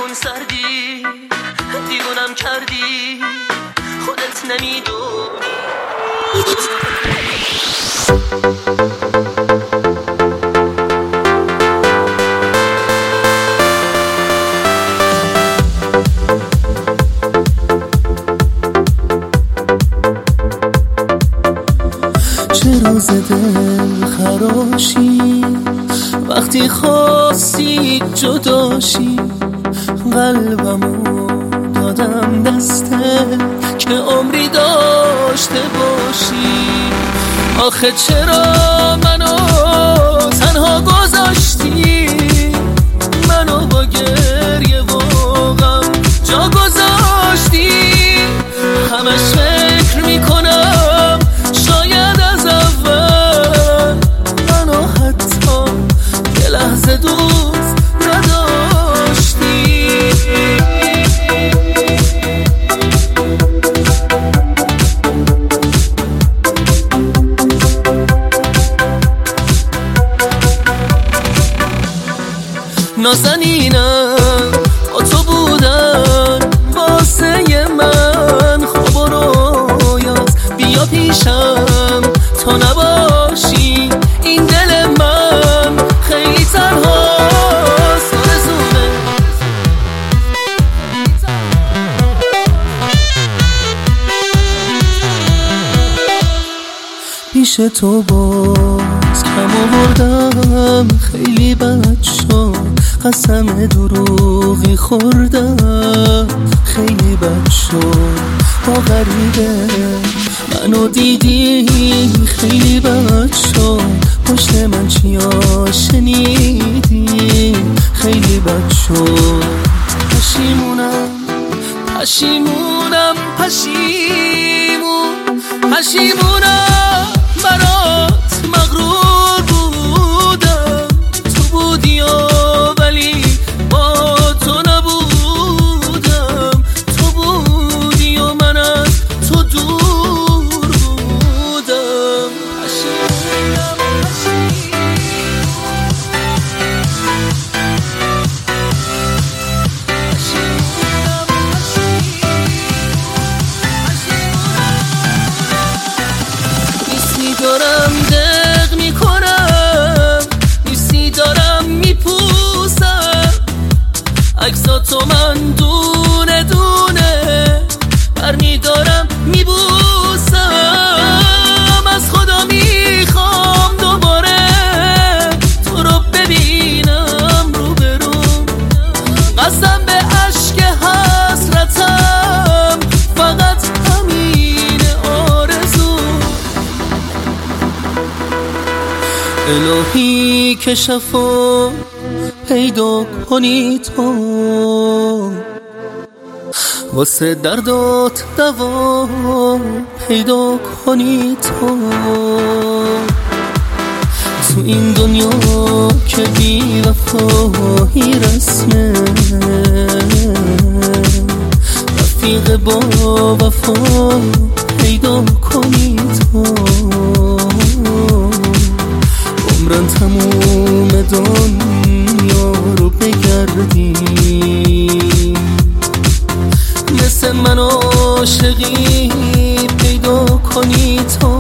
خون سردی دیوونم کردی خودت نمیدونی. چرا ز دل خراشی وقتی خواستی جداشی؟ قلبمو دادم دسته که عمری داشته باشی. آخه چرا منو تنها گذاشتی؟ منو با گریه و غم جا گذاشتی. همش فکر میکنم شاید از اول منو حتی یه لحظه دوست نداشتی. نازنینم با تو بودن واسه من خواب و رویاست. بیا پیشم تا نباشی این دل من خیلی تنهاست. رزونه پیش تو باز کم آوردم خیلی بد شد. قسم دروغی خوردم خیلی بد شد. با غریبه منو دیدی خیلی بد شد. پشت من چیا شنیدی خیلی بد شد. پشیمونم پشیمونم پشیمونم برات مغرور بودم. تو بودی ولی با تو نبودم. تو بودی و من از تو دور بودم. پشیمونم نیستی دارم دق میکنم، نیستی دارم میپوسم. عکساتو من دونه دونه برمیدارم میبوسم. از خدا میخوام دوباره تو رو ببینم روبروم. قسم به عشق حسرتم فقط همین آرزو. الهی که شفا پیدا کنی تو، واسه دردات دوا پیدا کنی تو. تو این دنیا که بی وفایی رسمه، رفیق با وفا پیدا کنی تو. عمرن تموم دنیا رو بگردی، مثل من عاشقی پیدا کنی تو.